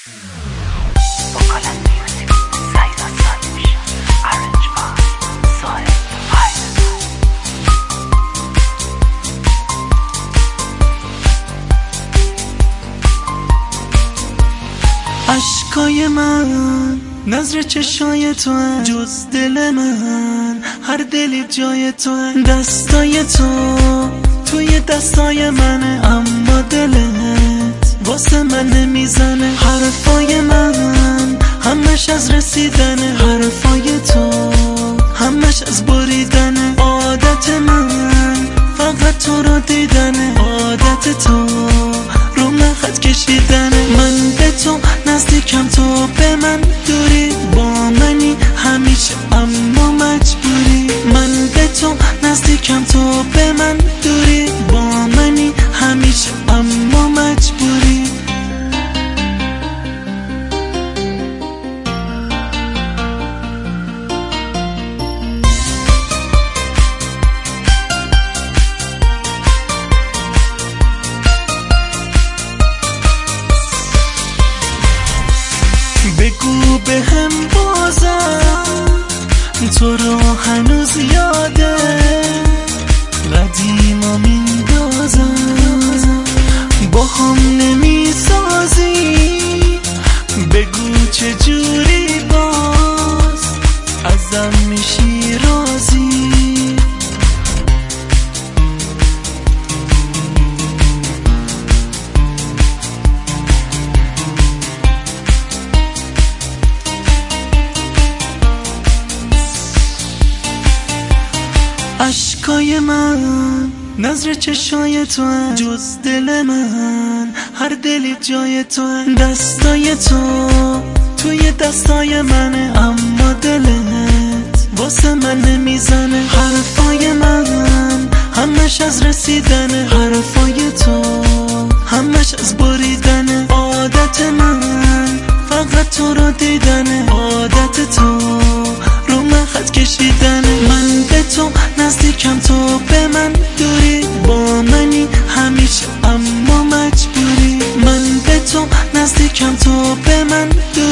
اشکای من نظر چشای تو هن، جز دل من هر دلی جای تو هن. دستای تو توی دستای منه، اما دلت واسه من نمیزنه. حرفای من همش از رسیدنه، حرفای تو همش از بریدنه. عادت من فقط تو رو دیدنه، عادت تو رو من خط کشیدنه. من به تو نزدیکم، تو به من دوری، با منی همیشه اما مجبوری. من به تو نزدیکم، تو به من دوری، با منی همیشه اما مجبوری. بگو به هم بازم تو رو هنوز یاده، قدیما میندازم با هم نمیسازی. بگو چجوری باز ازم میشی راضی. اشکای من نظر چشای تو هن، جز دل من هر دلی جای تو هن. دستای تو توی دستای منه، اما دلت واسه من نمیزنه. حرفای من همش از رسیدنه، حرفای تو همش از بریدنه. عادت من فقط تو رو دیدنه، عادت تو رو من خط کشیدنه. من به تو نزدیکم، تو به من دوری، با منی همیشه اما مجبوری. من به تو نزدیکم، تو به من دوری.